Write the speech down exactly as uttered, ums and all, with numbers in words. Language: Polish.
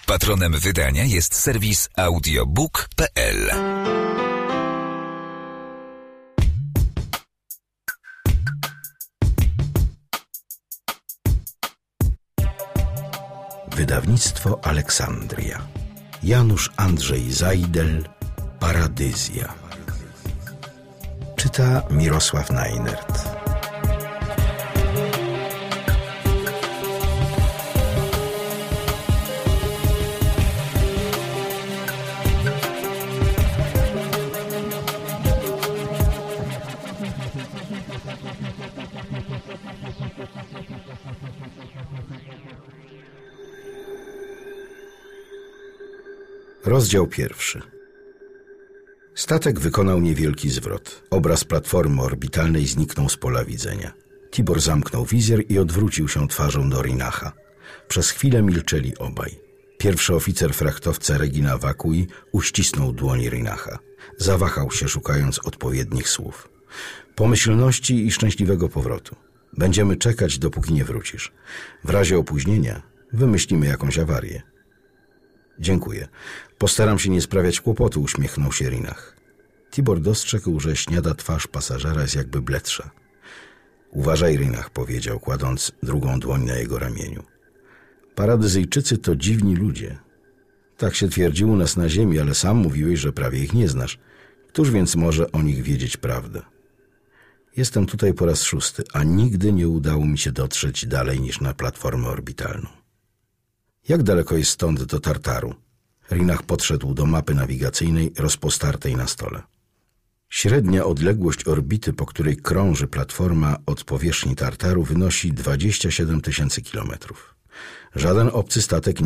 Patronem wydania jest serwis audiobook kropka p l. Wydawnictwo Aleksandria. Janusz Andrzej Zajdel. Paradyzja. Czyta Mirosław Najnert. Rozdział pierwszy. Statek wykonał niewielki zwrot. Obraz platformy orbitalnej zniknął z pola widzenia. Tibor zamknął wizjer i odwrócił się twarzą do Rinacha. Przez chwilę milczeli obaj. Pierwszy oficer frachtowca Regina Vacui uścisnął dłoń Rinacha. Zawahał się, szukając odpowiednich słów. Pomyślności i szczęśliwego powrotu. Będziemy czekać, dopóki nie wrócisz. W razie opóźnienia wymyślimy jakąś awarię. Dziękuję. Postaram się nie sprawiać kłopotu, uśmiechnął się Rinach. Tibor dostrzegł, że śniada twarz pasażera jest jakby bledsza. Uważaj, Rinach, powiedział, kładąc drugą dłoń na jego ramieniu. Paradyzyjczycy to dziwni ludzie. Tak się twierdzi u nas na ziemi, ale sam mówiłeś, że prawie ich nie znasz. Któż więc może o nich wiedzieć prawdę? Jestem tutaj po raz szósty, a nigdy nie udało mi się dotrzeć dalej niż na platformę orbitalną. Jak daleko jest stąd do Tartaru? Rinach podszedł do mapy nawigacyjnej rozpostartej na stole. Średnia odległość orbity, po której krąży platforma od powierzchni Tartaru, wynosi dwadzieścia siedem tysięcy kilometrów. Żaden obcy statek